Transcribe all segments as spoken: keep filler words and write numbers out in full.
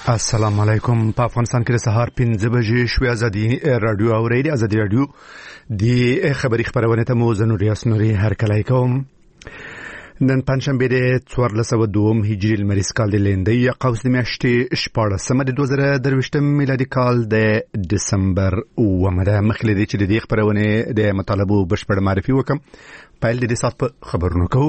السلام علیکم. په افغانستان کې د سهار پنځه بجې شوې. ازادي رادیو اورېدي. ازادي رادیو د خبري خبرونه ته مو زنور یاسنوري هر کله کوم. نن پنځشنبه د څوارلس سوه دوه هجري لمریز کال د لیندۍ قوس د میاشتې شپاړسمه د دوه زره درویشتم میلادي کال د دسمبر اوومه ده. مخکې له دې چې د دې خبرونې د مطالبو بشپړ معرفي وکم، پیل د دې ساعت په خبرونو کوو.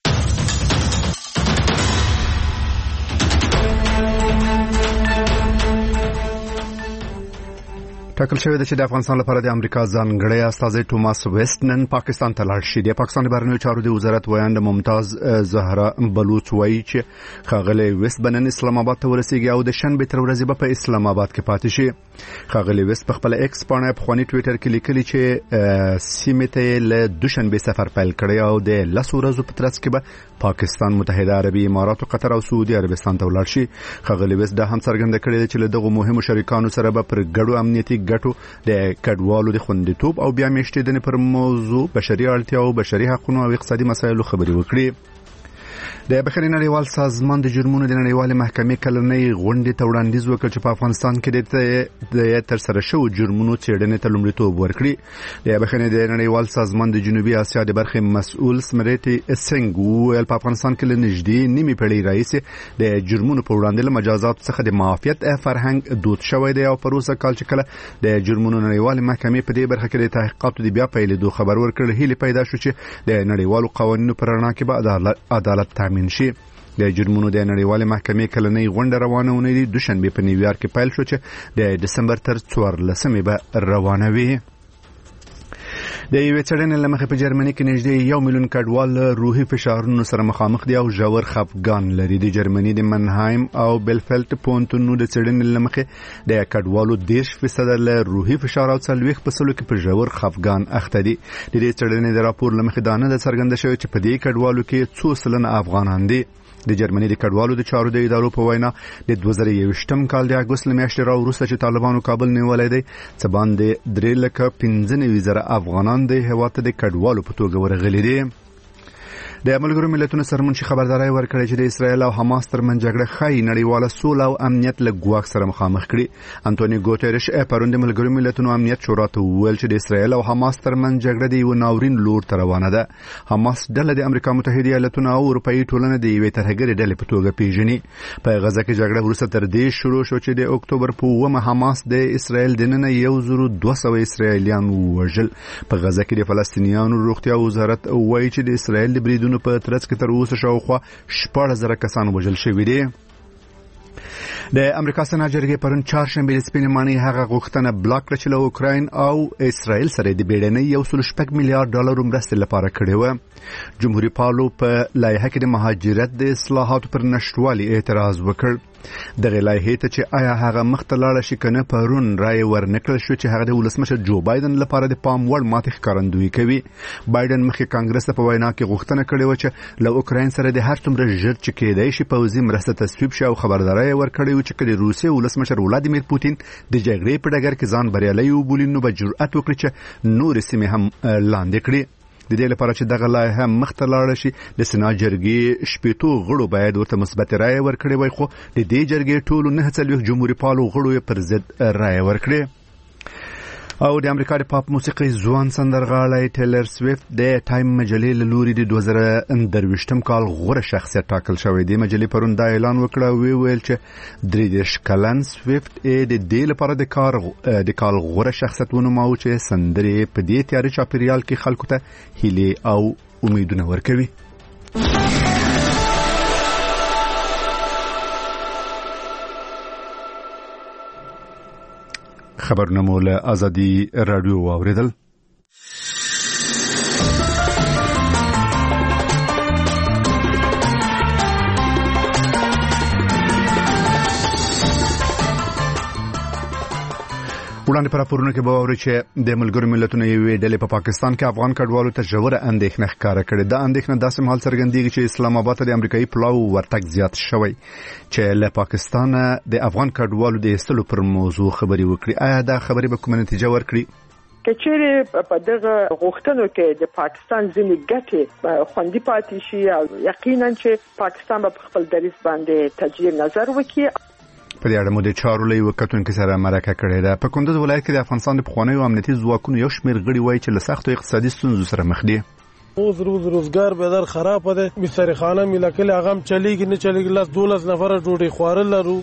ټاکل شوی دی چې د افغانستان لپاره د امریکا ځانګړی استازی ټوماس ویسټ نن پاکستان ته لاړ شي. د پاکستان د بهرنیو چارو د وزارت ویاند ممتاز زهرا بلوچ وایي چې ښاغلی ویسټ به نن اسلام آباد ته ورسیږي او د شنبې تر ورځې به په اسلام آباد کې پاتې شي. ښاغلی ویسټ په خپل ایکس پاڼه پخواني ټویټر کې لیکلي چې سیمې ته له دوشنبې سفر پیل کړی او د لسو ورځو په ترڅ کې به پاکستان، متحده عربي امارات، قطر او سعودي عربستان ته ولاړ شي. ښاغلی ویسټ دا هم څرګنده کړې ده چې له دغو مهمو شریکانو سره به پر ګډو امنیتي ګټو د کډوالو د خوندیتوب او بیا میشتېدنې پر موضوع، بشري اړتیاو، بشري حقوقو او اقتصادي مسایلو خبرې وکړي. د بشري نړیوال سازمان د جرمونو د نړیوال محکمې کلنۍ غونډې ته وړاندیز وکړ چې په افغانستان کې د تر سره شوو جرمونو څېړنې ته لومړیتوب ورکړي. د بشري د نړیوال سازمان د جنوبي اسیا د برخې مسؤل سمریتی سنگ وویل په افغانستان کې له نږدې نیمې پېړۍ راهیسې د جرمونو په وړاندې له مجازاتو څخه د معافیت فرهنګ دود شوی دی او پر اوسه کال چې کله د جرمونو نړیوال محکمې په دې برخه کې د تحقیقاتو د بیا پیلېدو خبر ورکړ، هیله پیدا شو چې د نړیوالو قوانینو پر رڼا کې به عدالت تامین شي. د جرمونو د نړیوال محکمې کلنۍ غونډه روانه ونې د دوشنبه په نیویارک کې پیل شو چې د دسمبر تر څوارلسمې به روانه وي. د یوې څېړنې له مخې په جرمني کې نږدې یو میلیون کډوال روحي فشارونو سره مخامخ دي او ژور خفګان لري. د جرمني د منهایم او بلفلټ پونتونو د څېړنې له مخې د کډوالو دېرش فیصده له روحي فشار او څلوېښت په سلو کې په ژور خفګان اخته دي. د دې څېړنې د راپور له مخې دا نه ده څرګنده شوې چې په دې کډوالو کې څو سلنه افغانان دي. د جرمني د کډوالو د چارو د ادارو په وینا د دوه زره یوویشتم کال د اګوست له میاشتې راوروسته چې طالبانو کابل نیولی دی څه باندې درې لکه پنځه نوي زره افغانان د هېواد ته د کډوالو په توګه ورغلي دي. د ملګرو ملتونو سرمنشي خبرداري ورکړې چې د اسرایل او حماس ترمنځ جګړه ښایي نړیواله سوله او امنیت له ګواښ سره مخامخ کړي. انټونی ګوتریش پرون د ملګرو ملتونو امنیت شورا ته وویل چې د اسرایل او حماس ترمنځ جګړه د یو ناورین لور ته روانه ده. حماس ډله د امریکا متحده ایالاتونو او اروپایي ټولنې د یوې ترهګرې ډلې په توګه پیژني. په غزه کې جګړه وروسته تر دې شروع شو چې د اکتوبر په اوومه حماس د اسرایل دننه یو زرو دوه سوه اسرایلیان ووژل. په غزه کې د فلسطینیانو روغتیا وزارت وایي چې د اسرایل د بریدونو په ترڅ کې تر اوسه شاوخوا شپږ زره کسان وژل شوي دي. د امریکا سنا جرګې پرون چهارشنبه د سپینې ماڼۍ هغه غوښتنه بلاک کړه چې له اوکراین او اسرائیل سره د بیړنۍ یو سل شپږ میلیارډ ډالر مرستې لپاره کړې وه. جمهوریت پالو په لایحه کې د مهاجرت د اصلاحاتو پر نشټوالي اعتراض وکړ. دغه لایحې ته چې آیا هغه مخته لاړه شي کنه پرون رای ورنکړل شو چې هغه د ولسمشر جو بایدن لپاره د پام وړ ماتې ښکارندویي کوي. بایدن مخکې کانګرس ته په وینا کې غوښتنه کړې وه چې له اوکراین سره د هر څومره ژر چې کېدای شي پوځي مرسته تصویب شي او خبرداری ورکړی و چې کله روسیې ولسمشر ولادیمیر پوتین د جګړې په ډګر کې ځان بریالی وبولي نو به جرأت وکړي چې نورې سیمې هم لاندې کړي. د دې لپاره چې دغه لایحه مخته لاړه شي د سنا جرګې شپېتو غړو باید ورته مثبت رایه ورکړي وای، خو د دې جرګې ټولو نه څلوېښت جمهوریت پالو غړو یې پر ضد رایه ورکړي. او د امریکا د پاپ موسیقي ځوان سندرغاړی ټیلر سویفت د ټایم مجلې له لوري د دوه زره درویشتم کال غوره شخصیت ټاکل شوی دی. مجلې پرون دا اعلان وکړ او ویل چې درې دېرش کلن سویفت د دې لپاره د کار د کال غوره شخصیت ونوماوه چې سندرې په دې تیاري چاپیریال کې خلکو ته هیلې او امیدونه ورکوي. خبرونه مو له ازادي رادیو واوریدل. وړاندې پر راپورونه کې به واورئ چې د ملګرو ملتونو یوې ډلې په پاکستان کې افغان کډوالو ته ژوره اندېښنه ښکاره کړې. دا اندېښنه داسې مهال څرګندېږي چې اسلام آباد ته د امریکایي پلاو ورتګ زیات شوی چې له پاکستانه د افغان کډوالو د ایستلو پر موضوع خبرې وکړي. آیا دا خبرې به کومه نتیجه ورکړي؟ کچېره په دغه غوښتنو کې د پاکستان ځینې ګټې خوندي پاتې شي او یقینا چې پاکستان په خپل دریځ باندې تجدید نظر وکړي. په دې اړه مو د چارو له یو کتونکو سره مرکه کړې ده. په کندوز ولایت کې د افغانستان د پخوانیو امنیتي ځواکونو یو شمېر غړي وایي چې له سختو اقتصادي ستونزو سره مخ دي. روز روز روزګار به در خراب ده، بسرخانه ملکل اغم چلیږي نه چلیږي، لاس دولس نفر ډوډۍ خوارل لرو.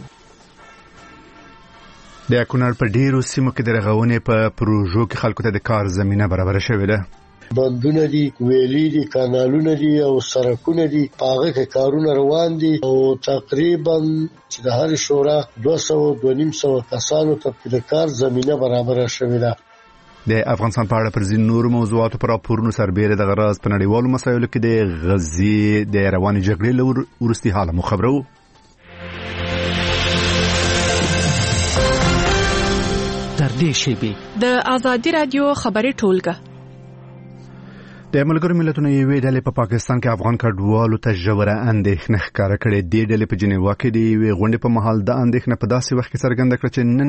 د کونړ په ډیرو سیمو کې د رغونې په پروژو کې خلکو ته د کار زمينه برابر شوې ده. بندونه دي، ویلي دي، کانالونه دي او سړکونه دي، هغه کې کارونه روان دي او تقریبا چې د هر شورا دوه سوه دوه نیم سوه کسانو ته د کار زمينه برابر شوې ده. د افغانستان په اړه پر ځینو نورو موضوعاتو پر راپورونو سربېره د غراز په نړیوالو مسایلو کې د غزې د روانې جګړې له وروستي حاله مو خبرو. تر دې شیبې د آزادي رادیو خبري ټولګه د ملګرو ملتونو یوې ډلې په پاکستان کې افغان کډوالو ته ژوره اندېښنه ښکاره کړې. دې ډلې په جنیوا کې د یوې غونډې په مهال د اندېښنه په داسې وخت کې څرګنده کړه چې نن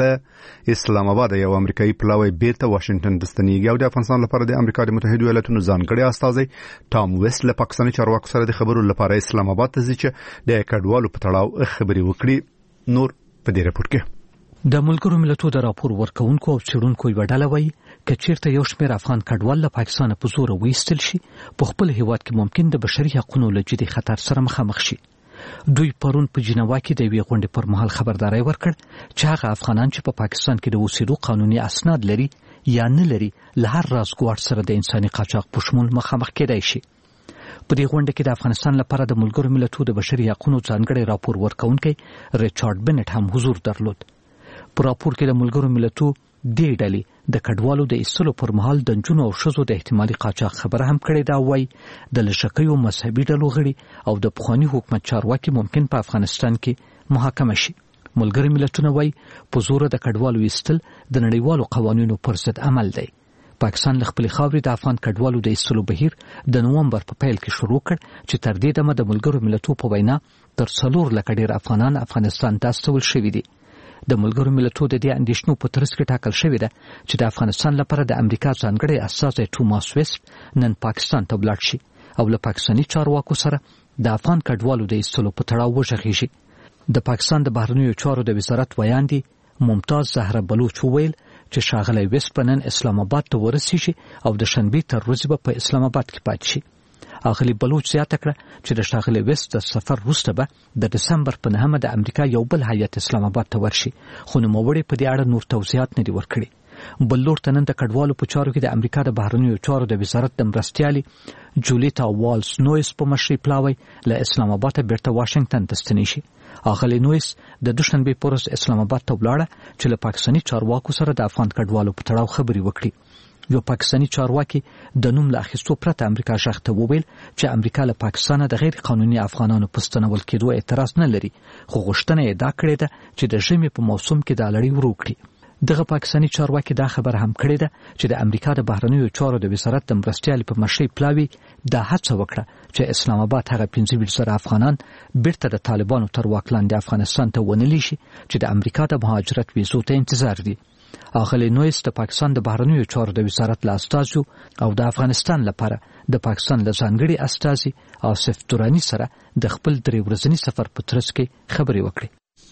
اسلام آباد یو امریکایي پلاوی بیرته واشنگټن ته ستنېږي او د افغانستان لپاره د امریکا د متحده ایالاتونو ځانګړي استازی ټام ویسټ له پاکستاني چارواکو سره د خبرو لپاره اسلام آباد ته ځي چې د کډوالو په تړاو خبرې وکړي. نور په دې راپور کې د ملګرو ملتونو د راپور ورکونکو او څېړونکو یو ډله وایي که چیرته یو شمېر افغان کډوال له پاکستان په زور وایستل شي، په خپل هیواد کې ممکن د بشري حقوقو له جدي خطر سره مخامخ شي. دوی پرون په جنیوا کې د یوې غونډې پر مهال خبرداري ورکړ چې هغه افغانان چې په پاکستان کې د اوسېدو قانوني اسناد لري یا نه لري له هر راز ګواښ سره د انساني قاچاق په شمول مخامخ کېدای شي. په دې غونډه کې د افغانستان لپاره د ملګرو ملتونو د بشري حقوقو ځانګړي راپور ورکونکي ریچارډ بنټ هم حضور درلود. په راپور کې د ملګرو ملتونو دې ډلې د کډوالو د ایستلو پر مهال د نجونو او ښځو د احتمالي قاچاق خبره هم کړې ده. وایي د لږکیو مذهبي ډلو غړي او د پخواني حکومت چارواکي ممکن په افغانستان کې محاکمه شي. ملګري ملتونه وایي په زور د کډوالو ایستل د نړیوالو قوانینو پر ضد عمل دی. پاکستان له خپلې خاورې د افغان کډوالو د ایستلو بهیر د نومبر په پیل کې شروع کړ چې تر دې دمه د ملګرو ملتونو په وینا تر څلور لکه ډېر افغانان افغانستان ته استول شوي دي. د ملګرو ملتونو د دې اندېښنو په ترڅ کې ټاکل شوې ده چې د افغانستان لپاره د امریکا ځانګړی استازی ټوماس ویسټ نن پاکستان ته ولاړ شي او له پاکستاني چارواکو سره د افغان کډوالو د ایستلو په تړاو وغږیږي. د پاکستان د بهرنیو چارو د وزارت ویاندې ممتاز زهره بلوچ وویل چې ښاغلی ویسټ به نن اسلام آباد ته ورسیږي او د شنبې تر ورځې به په اسلام آباد کې پاتې شي. اغلی بلوچ زیاته کړه چې د ښاغلي ویسټ د سفر وروسته به د دسمبر په نهمه د امریکا یو بل هیات اسلام آباد ته ورشي، خو نوموړي په دې اړه نور توضیحات نه دي ورکړي. بل لور ته نن د کډوالو په چارو کې د امریکا د بهرنیو چارو د وزارت د مرستیالې جولیتا والز نویس په مشرۍ پلاوی له اسلام آباد ته بیرته واشنگټن ته ستنې شي. اغلی نویس د دوشنبې په ورځ اسلام آباد ته ولاړه چې له پاکستاني چارواکو سره د افغان کډوالو په تړاو خبرې وکړي. یو پاکستاني چارواکي د نوم له اخیستو پرته امریکا ژغ ته وویل چې امریکا له پاکستانه د غیر قانوني افغانانو په ستنول کېدو اعتراض نه لري، خو غوښتنه یې دا کړې ده چې د ژمي په موسم کې دا لړۍ ورو کړي. دغه پاکستاني چارواکي دا خبر هم کړې ده چې د امریکا د بهرنیو چارو د وزارت د مرستیالې په مشرۍ پلاوي دا هڅه وکړه چې اسلام آباد هغه پنځه ویشت زره افغانان بیرته د طالبانو تر واک لاندې افغانستان ته ونه لیږي چې د امریکا د مهاجرت ویزو ته انتظار دي. اغلی نویس د پاکستان د بهرنیو چارو د وزارت له استازو او د افغانستان لپاره د پاکستان له ځانګړي استازي آصف دراني سره د خپل درې ورځني سفر په ترڅ کې خبرې وکړې.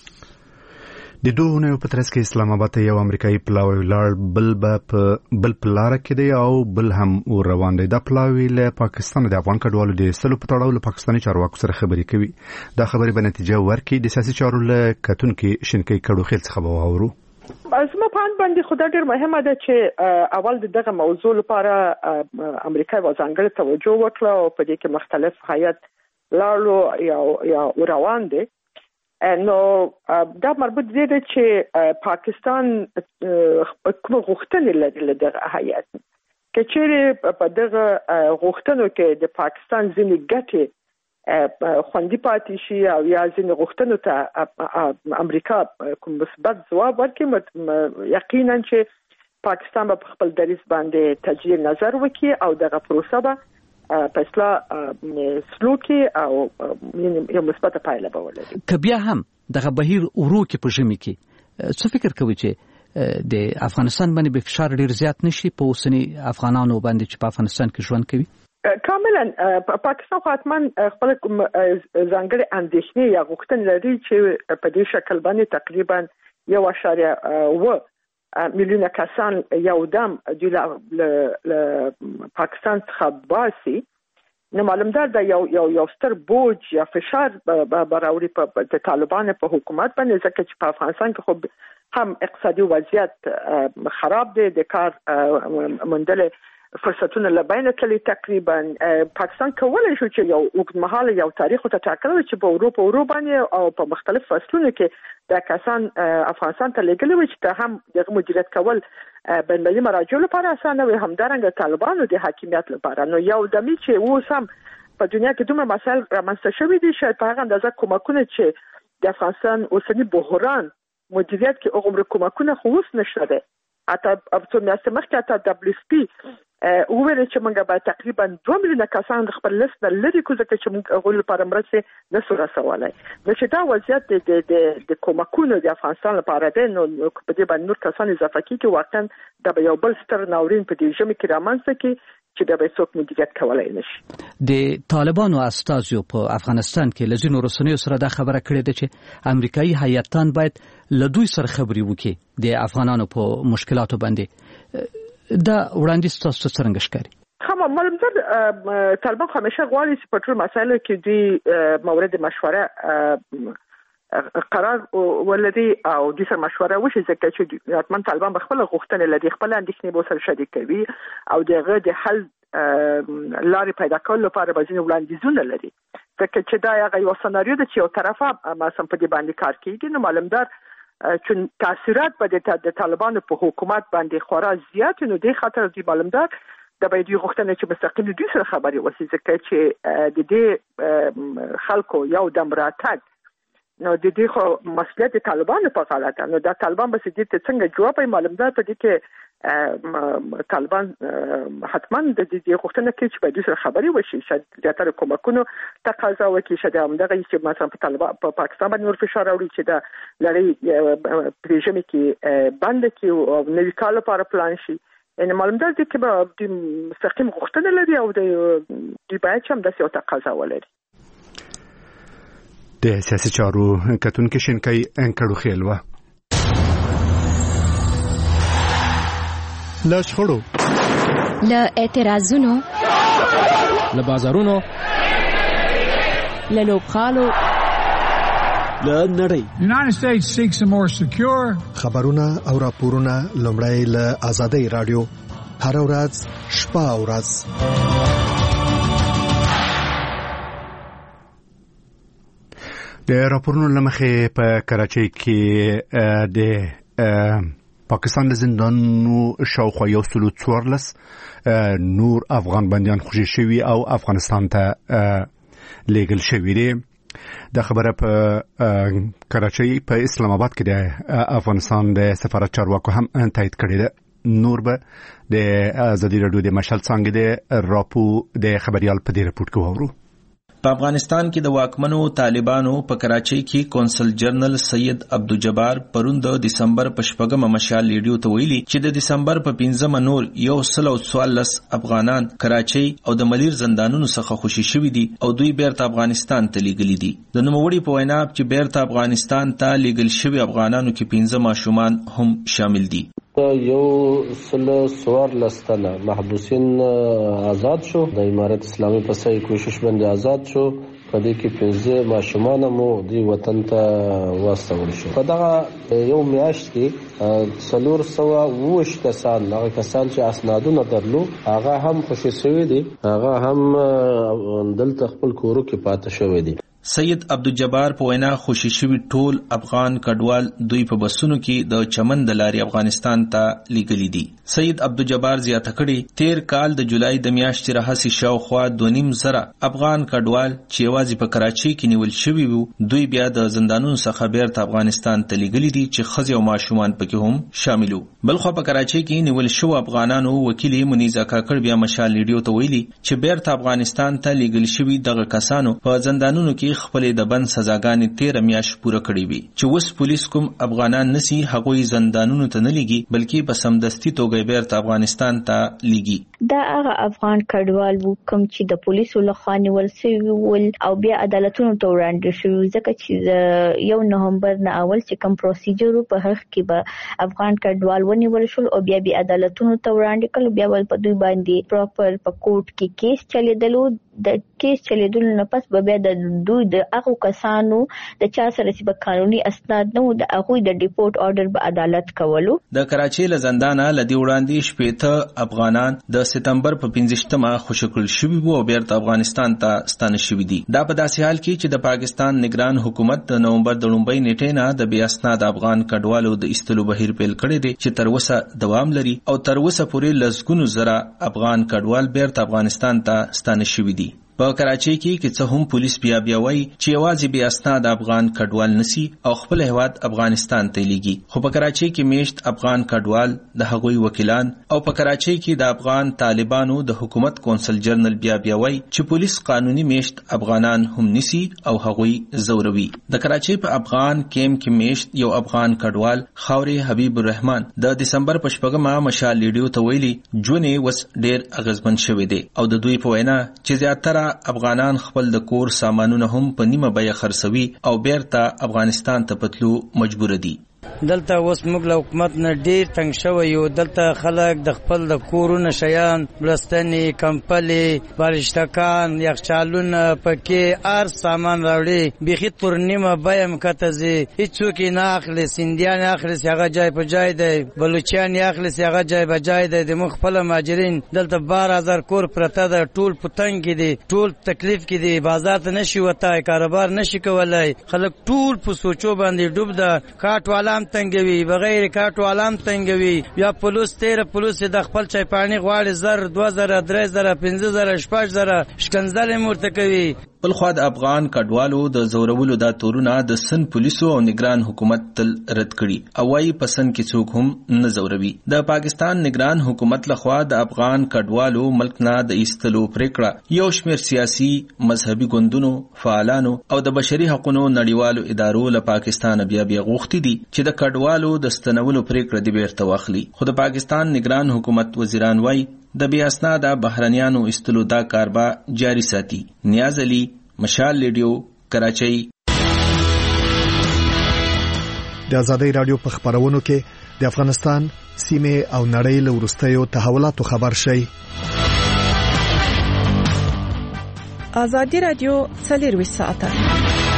د دوه اونیو په ترڅ کې اسلام آباد ته یو امریکایي پلاوی ولاړ، بل به په بل په لاره کې دی او بل هم روان دی. دا پلاوی له پاکستان د افغان کډوالو د ایستلو په تړاو له پاکستاني چارواکو سره خبرې کوي. دا خبرې به نتیجه ورکړي. د سیاسي چارو له کتونکي شینکۍ کډوخیل څخه به واورو. زما په اند باندې خو دا ډېر مهمه ده چې اول د دغه موضوع لپاره امریکا یوه ځانګړې توجه وکړه او په دې کې مختلف هیات لاړو یا یا روان دي. نو دا مربوط دی چې پاکستان کوم غوښتنې لري له دغه هیات، که چیرې په دغه غوښتنو کې د پاکستان ځینې ګټې خوندي پاتې شي او یا ځینې غوښتنو ته امریکا کوم مثبت ځواب ورکړي، یقینا چې پاکستان به په خپل دریځ باندې تجدید نظر وکړي او دغه پروسه به په اصلاح سلوکي او یو مثبت پایله به ولري. که بیا هم دغه بهیر ورو کې په ژمي کې څه فکر کوي چې د افغانستان باندې به فشار ډیر زیات نشي په اوسنی افغانانو باندې چې په افغانستان کې ژوند کوي؟ کاملا پاکستان حتما خپل ځانګړي اندېښنې یا غوښتنې لري چې په دې شکل باندې تقریبا یو اشاریه و میلیونه کسان یو دم د پاکستان څخه باسي. نو معلومدار دا یو یو یو ستر بوج یا فشار براوري په د طالبان په حکومت باندې، ځکه چې په افغانستان کې خو هم اقتصادي وضعیت خراب دی، د کار موندل فرصتونه لبینه کلی. تقریبا پاکستان کولای شو چې یو اوږدمهاله یو تاریخ ته ټاکل چې په اروپا اروپا باندې او په مختلف فصلونو کې د کسان افغانستان ته لګلي وي چې ته هم د مدیریت کول بین المللي مراجعو لپاره اسانه وي، همدارنګه طالبانو د حاکمیت لپاره. نو یو دمي چې اوس هم په دنیا کې دومره مسایل رامنځته شوي دي، شاید په هغه اندازه کومکونه چې د افغانستان اوسني بحران مدیریت کې هغومره کومکونه خو اوس نشته دی. حتی څو میاشتې مخکې حتی دبلیو اس پي وویل چې موږ باید تقریبا دوه میلیونه کسان د خپل لیست نه لرې کړو، ځکه چې موږ هغوی لپاره مرستې نشو رسولی. نو چې دا وضعیت د د د کومکونو د افغانستان لپاره دی، نو په دې باندې نور کسان اضافه کېږي، واقعا دا به یو بل ستر ناورین په دې ژمي کې رامنځته کړي چې دا به څوک مدیریت کولای نشي. د طالبانو استازو په افغانستان کې لزینو رسنیو سره دا خبره کړې ده چې امریکایي هیئتان باید له دوی سره خبرې وکړي د افغانانو په مشکلاتو باندې. دا وړاندیز تاسو څنګه ښکاري؟ خو معلومات طالبان همیشه غواړي چې په ټول مسایلو کې دوی مورد مشوره قرار ولري او د سر مشوره وشي، ځکه چې حتما طالبان به خپل غوښتنې لري، خپل اندېښنې به سره شریک کوي او دغه د حل لارې پیدا کولو لپاره به ځینې وړاندیزونه لري، ځکه چې دا هغه یو سناریو ده چې یو طرفه مثلا په دې باندې کار کوي. نو معلومدار چون تاثیرات به د طالبانو په حکومت باندې خورا زیات، نو د خاطر دی معلومدار د به دوی غوښتنه چې مستقیم دوی سره خبرې وشي، ځکه چې د دې خلکو یو دم راتګ نو د دې خو مسؤلیت طالبانو په غاړه ده. نو دا طالبان به دې ته څنګه جواب یې معلومدار په دې کې طالبان حتما د دې غوښتنه کوي چې به دوی سره خبرې وشي، شاید زیاتره کومکونو تقاضا وکړي، شاید همدغه چې مثلا په طالبان په پاکستان باندې نور فشار راوړي چې دا لړۍ په ژمي کې بند کړي او نوي کال لپاره پلان شي. ان معلومدار دي چې به د مستقیم غوښتنه لري او د دوی باید چې هم داسې یو تقاضا ولري. د سیاسي چارو کتونکي شینکای انکړو خیلوه له شخړو، له اعتراضونو، له بازارونو، له لوبخالو، له نړۍ. United States seeks a more secure. خبرونه او راپورونه لومړی له آزادۍ رادیو هر ورځ شپه او ورځ. د راپورونو لمخې په کراچۍ کې د پاکستان د زندانونو شاوخوا یو سلو څوارلس نور افغان بندیان خوشي شوي او افغانستان ته لیږل شوي دي. دا خبره په کراچۍ په اسلام آباد کې د افغانستان د سفارت چارواکو هم تایید کړې ده. نور به د ازادي رادیو د مشال څنګه د راپو د خبريال په دې رپورت کې وورو. په افغانستان کې د واکمنو طالبانو په کراچۍ کې کونسل جنرال سید عبدالجبار پرون د دسمبر په شپږمه مشال لیډیو ته ویلي چې د دسمبر په پنځمه نور یو سل او څوارلس افغانان کراچۍ او د ملیر زندانونو څخه خوشي شوي دي او دوی بیرته افغانستان ته لیږلي دي. د نوموړي په وینا چې بیرته افغانستان ته لیږل شوي افغانانو کې پنځه ماشومان هم شامل دي. یو سل څوارلس تنه محبوسین آزاد شو، د امارت اسلامي په صحیح کوشش باندې آزاد شو، په دې کې پنځه ماشومان مو د وطن ته واستول شو. په دغه یو میاشت کې څلور سوه اووه کسان هغه کسان چې اسنادونه درلو هغه هم خوشي شوي دي، هغه هم دلته خپل کورو کې پاتې شوي دي. سید عبدالجبار په وینا خوشي شوي ټول افغان کډوال دوی په بسونو کې د چمن د لارې افغانستان ته لیږلي دي. سید عبدالجبار زیاته کړي تیر کال د جولای د میاشتې راهیسې شاوخوا دوه نیم زره افغان کډوال چې یوازې په کراچۍ کې نیول شوي وو دوی بیا د زندانونو څخه بیرته افغانستان ته لیږلي دي چې ښځې او ماشومان پکې هم شامل وو. بلخوا په کراچۍ کې نیول شوو افغانانو وکیل منیزه کاکړ بیا مشال لیډیو ته ویلي چې بیرته افغانستان ته لیږل شوي دغه کسانو په زندانونو کې هغوی خپل د بند سزاګانې تیر میاشت پوره کړې وي چې وس پولیس کوم افغانان نسی هغوی زندانونو ته نه لګي بلکې په سمدستي توګه بیرته افغانستان ته لګي. دا هغه افغان کډوال وو کوم چې د پولیسو لخوا نیول شوي ول او بیا عدالتونو ته وړاندې شوي ځکه چې یو نومبر نه اول چې کوم پروسیجر په هغه کې به افغان کډوال ونیول شول او بیا بیا عدالتونو ته وړاندې کړل بیا ول په دوی باندې پراپر په کوټ کې کیس چلیدلو د کیس چلیدلو نه پس به بیا د دوی د هغو کسانو د چا سره چې په قانوني اسناد نه و د هغوی د ډیپورټ آرډر به عدالت کولو. د کراچۍ له زندانه له دې وړاندې شپېته افغانان د سپتمبر په پنځشتمه خوشي کړل شوي وو او بیرته افغانستان ته ستانه شوي دي. دا په داسې حال کې چې د پاکستان نگران حکومت د نومبر د لومړۍ نیټې نه د بې اسناد افغان کډوالو د ایستلو بهیر پیل کړی دی چې تر اوسه دوام لري او تر اوسه پورې لسګونو زره افغان کډوال بیرته افغانستان ته ستانه شوي دي. په کراچۍ کې کې څه هم پولیس بیا بیا وایي چې یوازې بې اسناد افغان کډوال نسی او خپل هیواد افغانستان ته لیږي خو په کراچۍ کې میشت افغان کډوال د هغوی وکیلان او په کراچۍ کې د افغان طالبانو د حکومت کونسل جنرال بیا بیا وایي چې پولیس قانوني میشت افغانان هم نسی او هغوی زوروي. د کراچۍ په افغان کیمپ کې میشت یو افغان کډوال خاوري حبیب الرحمن د دسمبر په شپږمه مشال لیډیو ته ویلي جونې وس ډیر اغیزمن شوی دی او د دوی په وینا چې زیاتره افغانان خپل د کور سامانونه هم په نیمه بیه خرڅوي او بیرته افغانستان ته پتلو مجبور دي. دلته اوس موږ له حکومت نه ډیر تنگ شوی یو. دلته خلک د خپل د کورونو شیان بلستنې کمپلې بالشتکان یخچالونه پکې هر سامان راوړي بیخي تر نیمه بیه مکته ځي هیڅوک یې نه اخلي. سیندیان اخلي هغه جای په جای دی بلوچیان اخلي هغه جای په جای دی. د موږ خپل مهاجرین دلته بار هزار کور پرته ده ټول پتنګ کې دي ټول تکلیف کې دي بازار ته نشي وتای کاروبار نشي کولای خلک ټول په سوچو باندې ډوب ده. کاټ والا تنګوي بغیر کاټو علام تنګوي یا پولیس تیر پولیس د خپل چای پانی غواړي زر دوه زره درې زره پنځه زره شپږ زره شکنځل مرته کوي. بل خو د افغان کډوالو د زورولو د تورونه د سن پولیسو او نگران حکومت تل رد کړي او وايي پسند کې څوک هم نه زوروي. د پاکستان نگران حکومت لخوا د افغان کډوالو ملک نه د ایستلو پریکړه یو شمېر سیاسي مذهبي ګوندونو فعالانو او د بشري حقوقو نړیوالو ادارو له پاکستان بیا بیا غوښتي دي چې د کډوالو د ستنولو پریکړه دی بیرته واخلي. خو د پاکستان نگران حکومت وزیران وايي د بیا اسناد بهرنیانو استلو دا کاربا جاری ساتي. نیاز علي مشال لیډیو کراچۍ. د ازادۍ رادیو په خبرونو کې د افغانستان سیمه او نړۍ له ورستیو تحولاتو خبر شي. ازادۍ رادیو څلور ساعته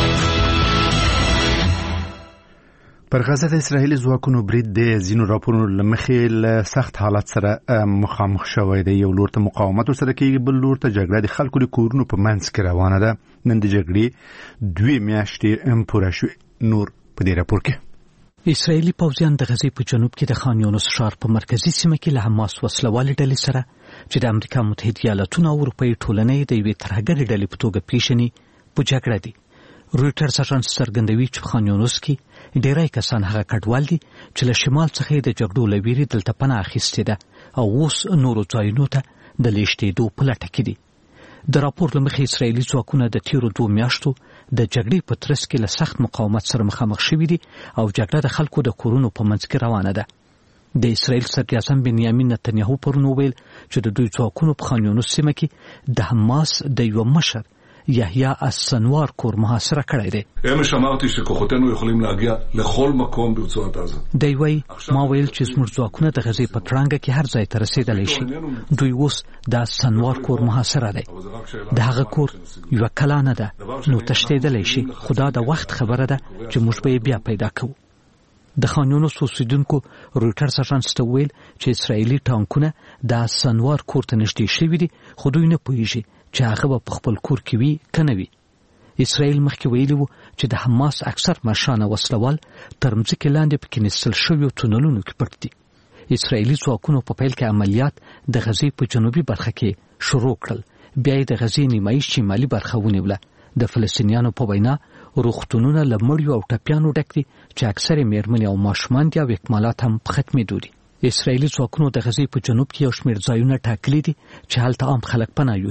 پر غزه د اسرایلی ځواکونو برید د زینو راپورونو لمخې له سخت حالت سره مخامخ شوی دی. یو لور ته مقاومت سره کېږي بل لور ته جګړه د خلکو د کورونو په منځ کې روانه ده. نن د جګړې دوی میاشتې پوره شوې. نور په دې راپور کې اسرایلی پوځیان د غزې په جنوب کې د خان یونس ښار په مرکزي سیمه کې له حماس وسلوالې ډلې سره چې د امریکا متحده ایالاتونو او اروپایي ټولنې د یوې ترهګرې ډلې په توګه پیژني په جګړه دي. رویټرز اژانس څرګندوي چې خان یونس کې ډیری کسان هغه کډوال دي چې له شمال څخه د جګړو له ویرې دلته پناه اخیستې ده او اوس نورو ځایونو ته د لیږدېدو په لټه کې دي. د راپور له مخې اسرایلي ځواکونه د تیرو دوو میاشتو د جګړې په ترڅ کې له سخت مقاومت سره مخامخ شوي دي او جګړه د خلکو د کورونو په منځ کې روانه ده. د اسرایل صدراعظم بنیامین نتنیاهو پرون وویل چې د دوی ځواکونو په خان یونس سیمه کې د حماس د یو مشر یحیی السنوار کور محاصره کړی دی. امش אמרתי שכוחותינו יכולים להגיע לכל מקום ברצועת עזה. دی وای ما ویل چې زموږ ځواکونه د غزې په ترانګه کې هر ځای ته رسیدلی شي. دوی اوس د سنوار کور محاصره دی. د هغه کور یو کلانه ده نو تښتېدلی شي خو دا د وخت خبره ده چې موږ به بیا پیدا کوو. د خان یونس اوسیدونکو رویټرز اژانس ته ویل چې اسرایلي ټانکونه د سنوار کور ته نږدې شوي دي خو دوی نه پوهیږي چې هغه په خپل کور کې وي که نه وي. اسرایل مخکې ویلي وو چې د حماس اکثر مشران وسلوال تر مځکې لاندې په کینستل شویو تونلونو کې پټ دي. اسرایلي ځواکونو په پیل کې عملیات د غزې په جنوبي برخه کې شروع کړل. بیا یې د غزې نیمایي شمالي برخه ونیوله. د فلسطینیانو په وینا روغتونونه له مړیو او ټپیانو ډک دي چې اکثرې میرمنې او ماشومان دي او اکمالات هم په ختمېدو دي. اسرایلي ځواکونو د غزې په جنوب کې یو شمېر ځایونه ټاکلي دي چې هلته عام خلک پناه یوسي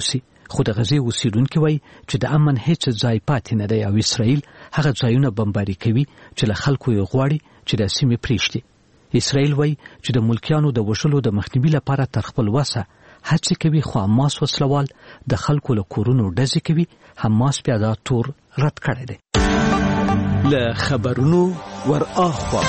خو د غزې اوسیدونکي وایي چې د امن هیڅ ځای پاتې نه دی او اسرائیل هغه ځایونه بمباري کوي چې له خلکو یې غواړي چې د سیمې پرېږدي. اسرائیل وایي چې د ملکیانو د وژلو د مخنیوي لپاره تر خپل وسه هڅې کوي، خو حماس وسلوال د خلکو له کورونو ډزې کوي. حماس بیا دا تور رد کړی دی. له خبرونو ور اخوا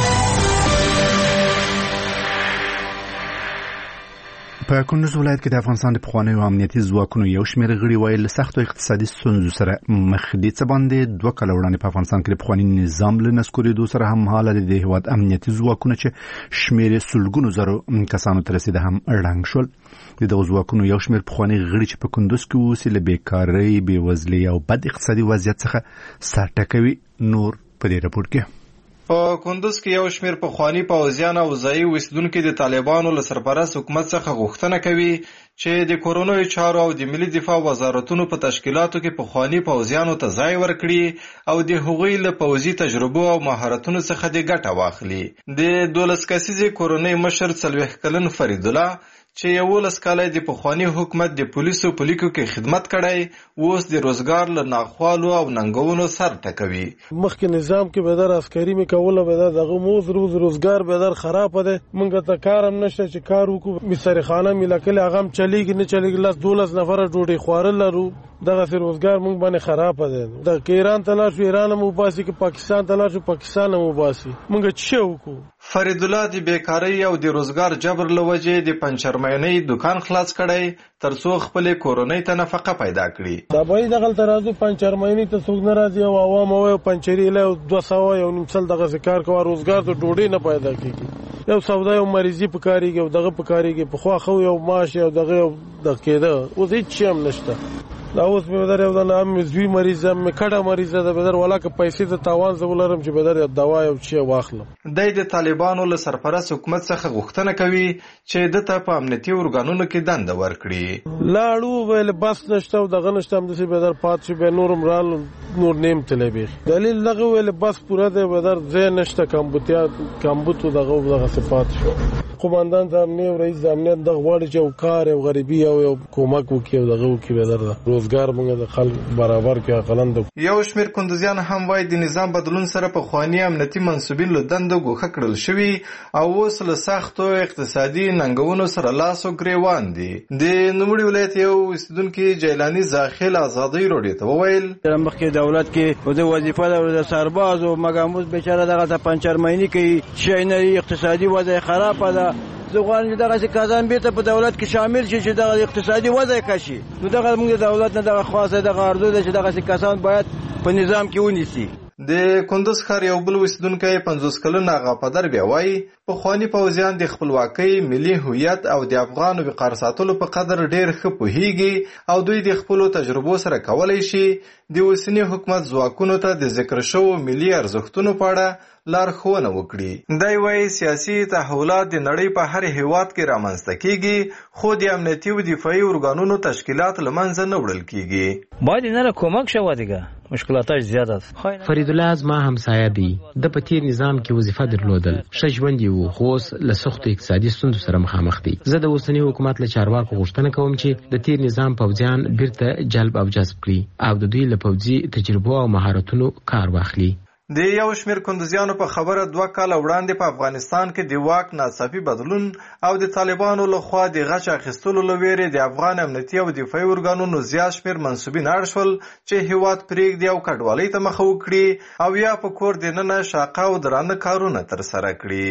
په کندوز ولایت کې د افغانستان د پخوانیو امنیتي ځواکونو یو شمېر غړي وایي له سختو اقتصادي ستونزو سره مخ دي. څه باندې دوه کاله وړاندې په افغانستان کې د پخواني نظام له نسکورېدو سره هم حاله د هېواد امنیتي ځواکونه چې شمېر یې سلګونو زرو کسانو ته رسېده هم ړنګ شول. د دغو ځواکونو یو شمېر پخواني غړي چې په کندوز کې اوسي له بېکارۍ، بېوزلۍ او بد اقتصادي وضعیت څخه سر ټکوي. نور په دې راپور کې په کندوز کې یو شمېر پخواني پوځیان او ځایي اوسیدونکي د طالبانو له سرپرست حکومت څخه غوښتنه کوي چې د کورونیو چارو او د ملي دفاع وزارتونو په تشکیلاتو کې پخواني پوځیانو ته ځای ورکړي او د هغوی له پوځي تجربو او مهارتونو څخه د ګټه واخلي. د دولس کسیزې کورنۍ مشر څلوېښت کلن فریدالله چې یولس کاله د پخواني حکومت د پولیسو په لیکو کې خدمت کړی، اوس د روزګار له ناخوالو او ننګونو سر ټکوي. مخکې نظام کې بدر عسکري مې کوله، بدر دغه موز روز روزګار بدر خراب ده. مونږ ته کار هم نشته چې کار وکړو. مصرخانه ملکل هغه هم چلیږي نه چلیږي. لاس دولس نفر ډوډۍ خوارل لرو. دغه سر روزګار مونږ باندې خراب ده. د ایران تلاش ایران هم وباسي کې پاکستان تلاش پاکستان هم وباسي. مونږ څه وکړو؟ فریدالله د بیکاری او د روزګار جبر له وجې د پنچرمینۍ دکان خلاص کړی ترڅو خپل کورنۍ ته نفقه پیدا کړي. دا به دغه ترازو پنچرمینۍ ته څوک ناراضي او عوام او پنچری له دوه سوه یو نیم سل دغه کار کوي، روزګار ته ډوډۍ نه پیدا کیږي. یو سودا یو مریضي پکاريږي او دغه پکاريږي په خو خو یو ماش او دغه د کېده اوس هیڅ هم نشته. دا اوس به بدر یو د نام زوی مریض هم کډه مریض ده بدر ولاکه پیسې ته تاوان زولرم چې بدر دوا یو چی واخلم. د د طالبانو له سرپرست حکومت څخه غوښتنه کوي چې د ته په امنیتي ارګانونو کې دنده ورکړي. لاړو ویل بس نشته او دغه نشته هم د بدر پات شي به نورم رال نور نیم تلبي. دلیل دغه ویل بس پوره ده بدر زه نشته کمبوتیا کمبوتو دغه دغه صفات شو. قوماندان زمینه او رئیس زمینه د غواړي چې کار او غریبي او کومک وکړي او دغه وکړي بدر روزګار موږ د خلک برابر کې اقلند. یو شمېر کندوزیان هم وایي د نظام بدلون سره په خواني امنیتي منسوبین له دندو ګوښه کړل شوي او اوس له سختو اقتصادي ننګونو سره لاس او ګریوان دي. د نوموړي ولایت یو اوسیدونکي جیلاني زاخیل ازادۍ راډیو ته وویل مخکې دولت کې د وظیفه د سرباز او مګاموز بیچاره دغه پنچرمینی کوي شي نه اقتصادي وضع خراب ده. زه غواړم چې دغه کازان بیرته په دولت کې شامل شي چې دغه اقتصادي وضع کشي. نو دغه موږ د دولت نه دغه خاصه دغه ارزو ده چې دغه کسان باید په نظام کې ونیسي. د کندوز ښار یو بل اوسیدونکی پنځوس کلن غاپدر بیا وایي پخواني پوځیان د خپلواکۍ، ملي هویت او د افغان وقار ساتلو په قدر ډېر ښه پوهیږي او دوی د خپلو تجربو سره کولی شي د اوسني حکومت ځواکونو ته د ذکر شوو ملي ارزښتونو په اړه لارښوونه وکړي. دی وایي سیاسي تحولات د نړۍ په هر هیواد کې رامنځته کیږي، خو د امنیتي او دفاعي ارګانونو تشکیلات له منځه نه وړل کیږي. باید نه کومک شوه دیگه مشکلاتش زیات است. فریدالله زما همسایه دی. د پتیر نظام کې وظیفه درلودل، ښه ژوند یې و، خو اوس له سختو اقتصادي ستونزو سره مخامخ دی. زه د اوسني حکومت له چارواکو غوښتنه کوم چې د تیر نظام پوځیان بیرته جلب او جذب کړي او د دوی له پوځي تجربو او مهارتونو کار واخلي. د یو شمېر کندوزیانو په خبره دوه کاله وړاندې په افغانستان کې د واک ناڅاپي بدلون او د طالبانو لخوا د غچ اخیستلو له ویرې د افغان امنیتي او دفاعي ارګانونو زیات شمېر منسوبین اړ شول چې هیواد پرېږدي او کډوالۍ ته مخه وکړي او یا په کور دننه شاقه او درانه کارونه ترسره کړي.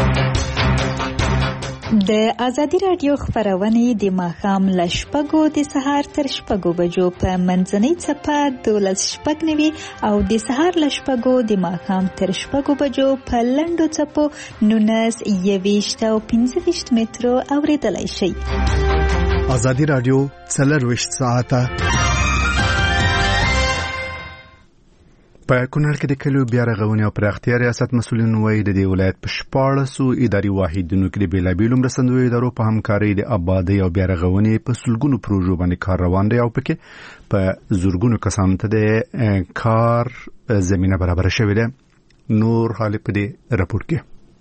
د ازادي راډیو خبرونه د ماښام له شپږو د سهار تر شپږو بجو په منځنۍ څپه دولس شپږ نوي او د سهار له شپږو د ماښام تر شپږو بجو په لنډو څپو نولس یویشت او پنځه ویشت مترو اورېدلی شئ. ازادي راډیو څلرویشت ساعته په کونړ کې د کلیو بیا رغونې او پراختیا ریاست مسؤلین وایي د دې ولایت په شپاړسو اداري واحدونو کې د بېلابېلو مرستندویو ادارو په همکارۍ د آبادۍ او بیا رغونې په سلګونو پروژو باندې کار روان دی او پکې په زرګونو کسانو ته د کار زمینه برابره شوې ده. نور حال په دې راپور کې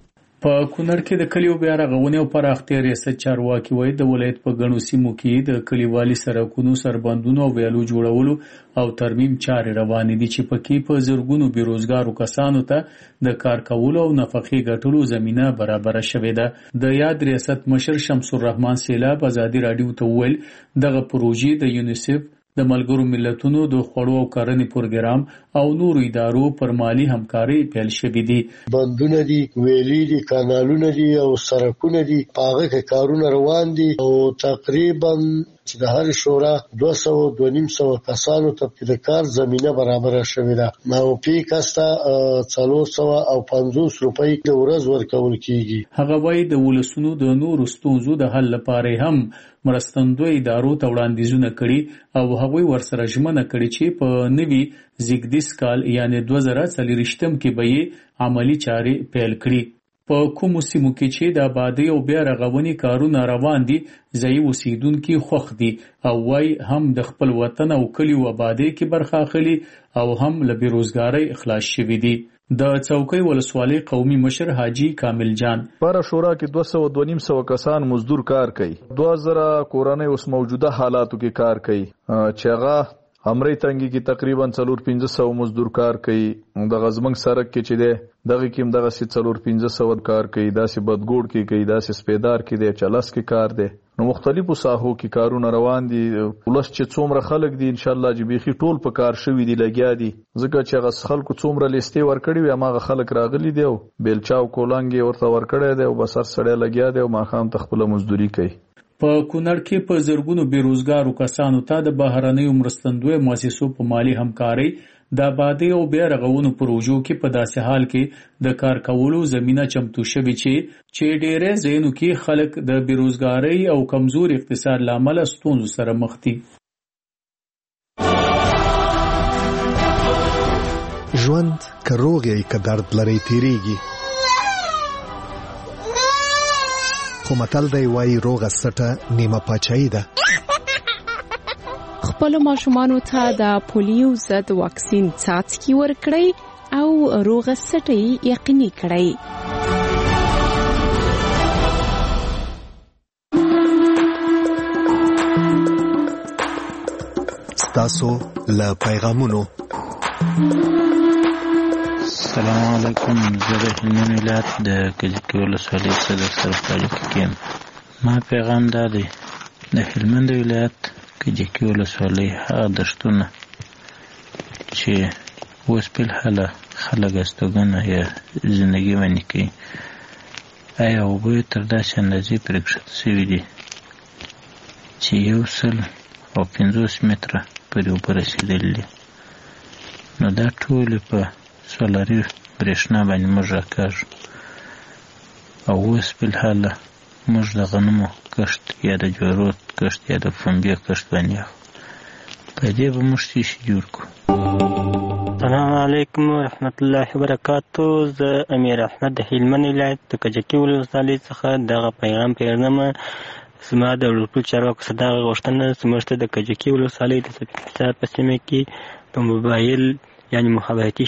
په کونړ کې د کلیو بیا رغونې او پراختیا ریاست چارواکي وایي د ولایت په ګڼو سیمو کې د کلیوالي سړکونو سربندونو او ویالو جوړولو او ترمیم چارې روانې دي چې پکې په زرګونو بیروزګارو کسانو ته د کار کولو او نفقې ګټلو زمینه برابره شوې ده. د یاد ریاست مشر شمس الرحمن سیلاب ازادي راډیو ته وویل دغه پروژې د یونیسف د ملګرو ملتونو د خوړو او کرنې پروګرام او نورو ادارو پر مالی همکاري پیل شوې دي. بندونه دي، ویلي دي، کانالونه دي او سړکونه دي، هغه کې کارونه روان دي او تقریبا چې د هر شورا دوه سوه دوه نیم سوه کسانو ته د کار زمینه برابره شوې ده. او پی کستا څلور سوه او پنځوس روپۍ د ورځ ورکول کیږي. هغه وایي د ولسونو د نورو ستونزو د حل لپاره هم مرستندوی ادارو ته وړاندیزونه کړي او هغوی ورسره ژمنه کړې چې په نوي زیږدیز کال یعنی دوه زره څلوېښتم کې به یې عملي چارې پیل کړي. په کومو سیمو کې چې د آبادۍ او بیا رغونې کارونه روان دي ځایي اوسیدونکي خوښ دي او وایي هم د خپل وطن او کلیو آبادۍ کې برخه اخلي او هم له بېروزګارۍ خلاص شوي دي. د چوکۍ ولسوالۍ قومي مشر حاجی کامل جان پر شورا کې دوه سوه دوه نیم سوه کسان مزدور کار کوي. دوه زره کورنۍ اوس موجوده حالاتو کې کار کوي چې هغه همرې تنګي کې تقریبا څلور پنځه سوه مزدور کار کوي. د غزمنګ سرک کې چې دی دغه کې هم دغه سي څلور پنځه سوه کار کوي، داسې بدګوړ کې کوي، داسې سپیدار کې دی، چلس کې کار دی. نو مختلفو ساحو کې کارونه روان دي. ولس چې څومره خلک دي انشاءالله چې بیخي ټول په کار شوي دي، لګیا دي. ځکه چې هغه خلکو څومره لیستې ورکړي وي هماغه خلک راغلي دي او بیلچا او کولنګ یې ورته ورکړی دی او بس هر سړی لګیا دی او ماښام ته خپله مزدوري کوي. په کونړ کې په زرګونو بیروزګارو کسانو ته د بهرنیو مرستندویو مؤسسو په مالی همکارۍ د آبادۍ او بیا رغونو پروژو کې په داسې حال کې د کار کولو زمینه چمتو شوې چې چې ډېری ځایونو کې خلک د بیروزګارۍ او کمزور اقتصاد له امله ستونزو سره مخ دي. ژوند که روغ یې که درد لرئ تیریږي، خو متل دی وایي روغه سټه نیمه پاچاهي ده. خپلو ماشومانو ته د پولیو ضد واکسین څاڅکي ورکړئ او روغه سټه یې یقیني کړئ. ستاسو له پیغامونو. السلام علیکم، زه د هلمند ولایت د کجکي ولسوالۍ صدر سره په اړیکه کې یم. ما پیغام دا دی د هلمند ولایت کجکي ولسوالۍ هغه دښتونه چې اوس فلحاله خلک استوګنه یا زندګي ونې کوي، آیا اوبه یې تر داسې اندازې پرې کښته شوي دي چې یو سل او پنځوس متره پورې اوبه رسېدلي دي. نو دا ټولې په سولاري برېښنا باندې موږ راکاږو او اوس فلحاله موږ د غنمو کښت یا د جوارو کښت یا د پنبې کښت باندې اخلو. په دې به موږ څه شي جوړ کړو. السلام علیکم ورحمت الله وبرکاتو. زه امیر احمد د هلمند ولایت د کجکي ولسوالۍ څخه دغه پیغام پیغام زما د ټول چارواکو څخه دغه غوښتنه زموږ ته د کجکي ولسوالۍ د سپین په سیمه کې په موبایل یعنی مخابراتي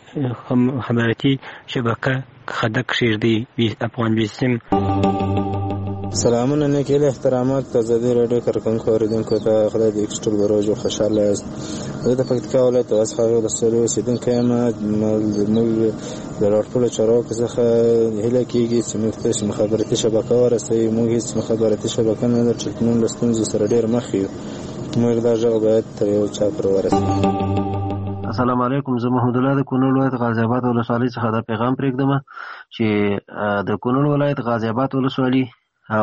خبراتي شبکه خدک کښېږدي افغان بیسیم. سلامونه، نیک هیلې، احترامات د ازادي راډیو کارکوونکو اوریدونکو ته خدای دې ایکسټل برو جوړ خوشحاله یاست. زه د پکتیکا ولایت د اسخاوي ولسوالۍ اوسېدونکی یم. زموږ د راټولو چارواکو څخه هیله کېږي چې موږ ته مخابراتي شبکه ورسوي. موږ هېڅ مخابراتي شبکه نه لرو چې نن له ستونزو سره ډېر مخ یو. موږ دا غږ باید تر یو چا پورې ورسوي. السلام علیکم، زه محمد الله د کونړ ولایت غازي آباد ولسوالۍ څخه دا پیغام پرېږدم چې د کونړ ولایت غازي آباد ولسوالۍ او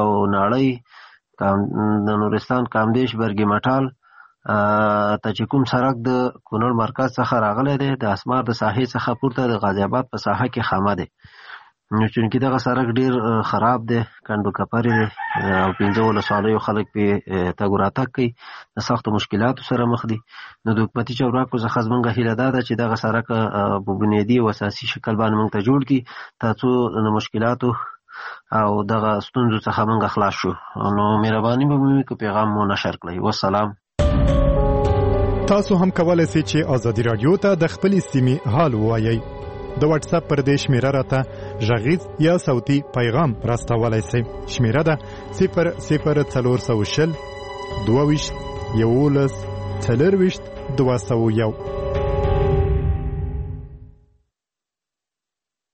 ناړۍ د نورستان کامدیش برګي مټال ته چې کوم سړک د کونړ مرکز څخه راغلی دی د اسمار د ساحې څخه پورته د غازي آباد په ساحه کې خامه دی. نو چونکې دغه سړک ډېر خراب دی، کنډو کپرې دی او پنځه ولسوالیو خلک پرې تګ راتګ کوي، د سختو مشکلاتو سره مخ دي. نو د حکومتي چارواکو څخه زموږ هیله دا ده چې دغه سړک په بنیادي او اساسي شکل باندې موږ ته جوړ کړي تر څو د مشکلاتو او دغه ستونزو څخه موږ خلاص شو. نو مهرباني به مو وکړئ پیغام مو نشر کړئ. والسلام. تاسو هم کولای شئ چې ازادي رادیو ته د خپلې سیمې حال ووایئ. د واتس اپ پر دې شمیره راته غږیز یا صوتي پیغام راستولای شئ. شمیره ده صفر صفر څلور سوه شل دوه ویشت یولس څلور ویشت دوه سوه یو.